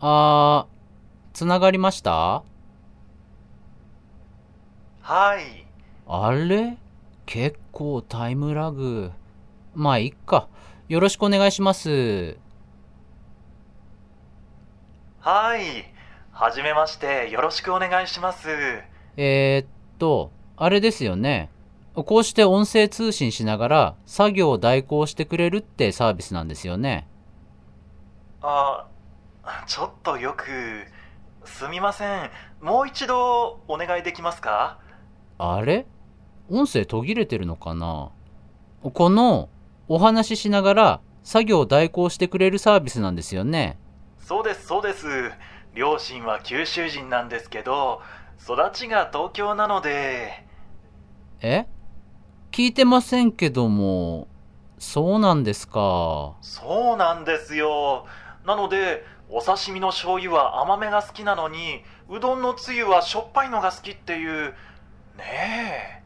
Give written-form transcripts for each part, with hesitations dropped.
つながりました？ はい。 あれ、結構タイムラグ。まあ、いっか。よろしくお願いします。 はい。はじめまして、よろしくお願いします。 あれですよね。こうして音声通信しながら作業を代行してくれるってサービスなんですよね。 あ、ちょっとよく、すみません。もう一度お願いできますか？ あれ、音声途切れてるのかな？このお話ししながら作業を代行してくれるサービスなんですよね。 そうです、そうです。両親は九州人なんですけど、育ちが東京なので。 え、聞いてませんけども。そうなんですか。 そうなんですよ。なので、お刺身の醤油は甘めが好きなのに、うどんのつゆはしょっぱいのが好きっていう、ねえ。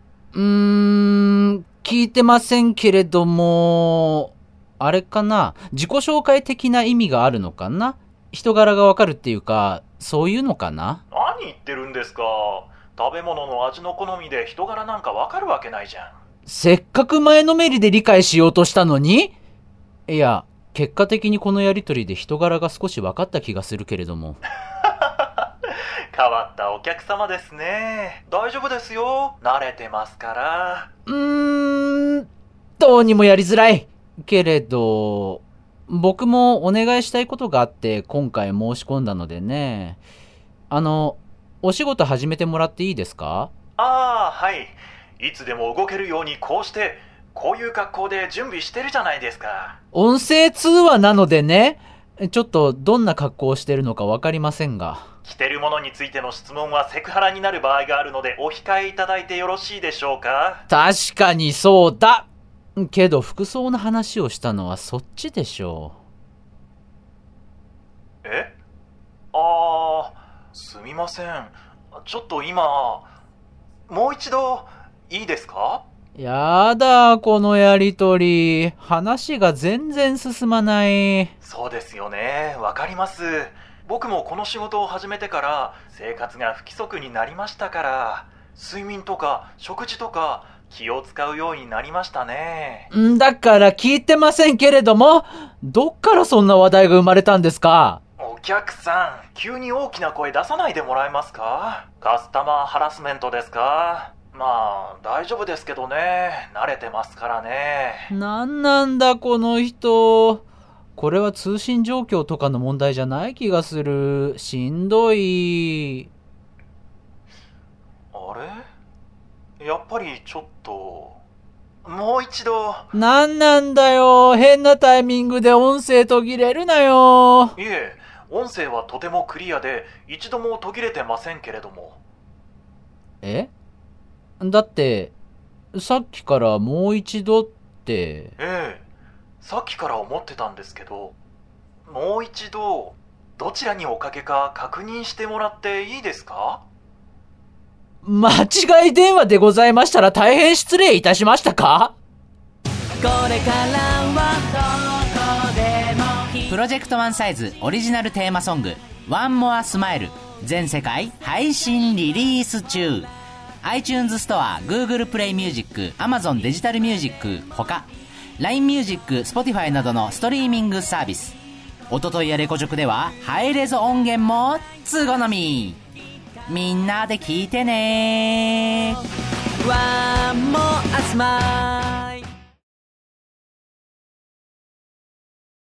聞いてませんけれども、あれかな、自己紹介的な意味があるのかな？人柄がわかるっていうか、そういうのかな？ 何言ってるんですか。食べ物の味の好みで人柄なんかわかるわけないじゃん。 せっかく前のめりで理解しようとしたのに。いや、結果的にこのやりとりで人柄が少し分かった気がするけれども。 変わったお客様ですね。大丈夫ですよ。慣れてますから。 どうにもやりづらいけれど、僕もお願いしたいことがあって今回申し込んだのでね。お仕事始めてもらっていいですか？ ああ、はい。いつでも動けるようにこうして、こういう格好で準備してるじゃないですか。 音声通話なのでね。ちょっとどんな格好をしてるのか分かりませんが。 着てるものについての質問はセクハラになる場合があるのでお控えいただいてよろしいでしょうか？ 確かにそうだけど服装の話をしたのはそっちでしょえ、ああ、すみません。ちょっと今、もう一度いいですか？ う。やだ、このやりとり。話が全然進まない。 そうですよね。わかります。僕もこの仕事を始めてから生活が不規則になりましたから、睡眠とか食事とか気を使うようになりましたね。 だから聞いてませんけれども、どっからそんな話題が生まれたんですか？ お客さん、急に大きな声出さないでもらえますか？カスタマーハラスメントですか？まあ、大丈夫ですけどね。慣れてますからね。 なんなんだこの人。これは通信状況とかの問題じゃない気がする。しんどい。 あれ、やっぱりちょっと、もう一度。 なんなんだよ。変なタイミングで音声途切れるなよ。 いえ、音声はとてもクリアで一度も途切れてませんけれども。 え、だって、さっきからもう一度って。 ええ、さっきから思ってたんですけど、もう一度、どちらにおかけか確認してもらっていいですか？ 間違い電話でございましたら大変失礼いたしましたか？これからはどこでもプロジェクトワンサイズオリジナルテーマソングワンモアスマイル全世界配信リリース中。 iTunes ストア、Google プレイミュージック、 Amazon デジタルミュージックほか LINE ミュージック、 Spotify などのストリーミングサービス。おとといやレコチョクではハイレゾ音源も通好み。みんなで聞いてね。ワンモアスマイル